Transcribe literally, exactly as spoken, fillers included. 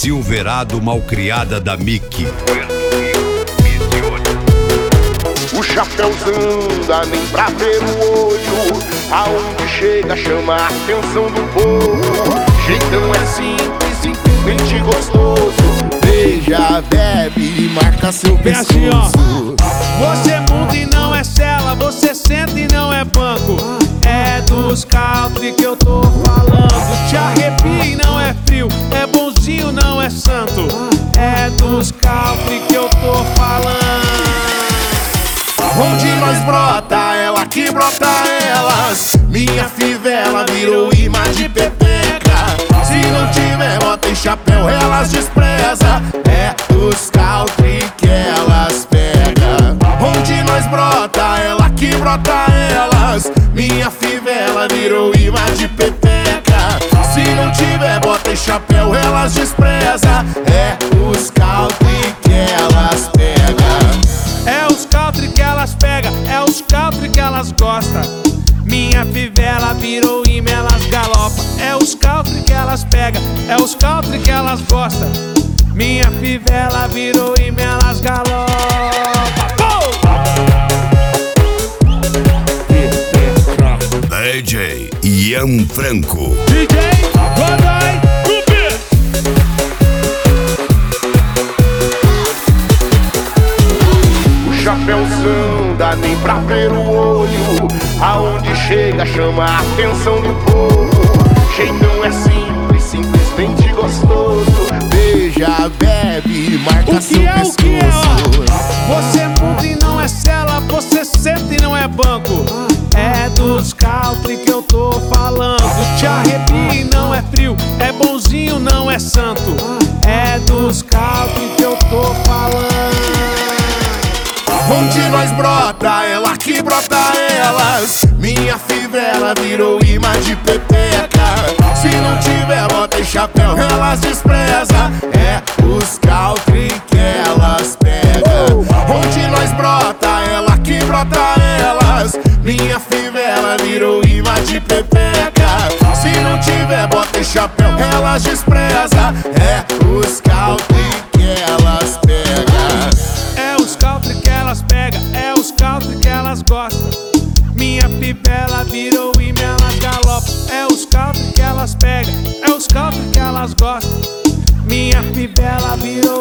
Silverado malcriada da Mickey. O chapéuzão dá nem pra ver o olho, aonde chega chama a atenção do povo. Jeitão é simples, simplesmente gostoso. Beija, bebe e marca seu pescoço. Assim, ó. Você muda e não é cela, você senta e não é banco. É dos country que eu tô falando. Te arrepia e não é frio, é bonzinho, não é santo. É dos country que eu tô falando. Onde nós brota, ela que brota elas. Minha fivela virou imã de pepeca. Se não tiver bota e chapéu, elas despreza. É os country que elas pega. Onde nós brota, ela que brota elas. Minha fivela virou imã de pepeca. Se não tiver bota e chapéu, elas despreza. É os country que elas pega. É os country que elas pega, é os country que elas gosta. Minha fivela virou imã, elas galopa. É os country que elas pega, é os country que elas gosta. Minha fivela virou imã, elas galopa. D J Ian Franco. D J Godoy Rubi. Chapéuzão dá nem pra ver o olho, aonde chega chama a atenção do povo. Jeitão é simples, simplesmente gostoso. Beija, bebe e marca seu é, pescoço. O que é, ó? Você muda e não é cela, você senta e não é banco. É dos country que eu tô falando. Te arrepia e não é frio, é bonzinho, não é santo. É dos country que eu tô falando. Onde nós brota, ela que brota elas. Minha fivela virou imã de pepeca. Se não tiver bota e chapéu, elas despreza. É os country que elas pega. Onde nós brota, ela que brota elas. Minha fivela virou imã de pepeca. Se não tiver bota e chapéu, elas despreza. É os country que elas pega. É os country que elas pega, é os country que elas gostam. Minha fivela virou imã, elas galopa. É os country que elas pega, é os country que elas gostam. Minha fivela virou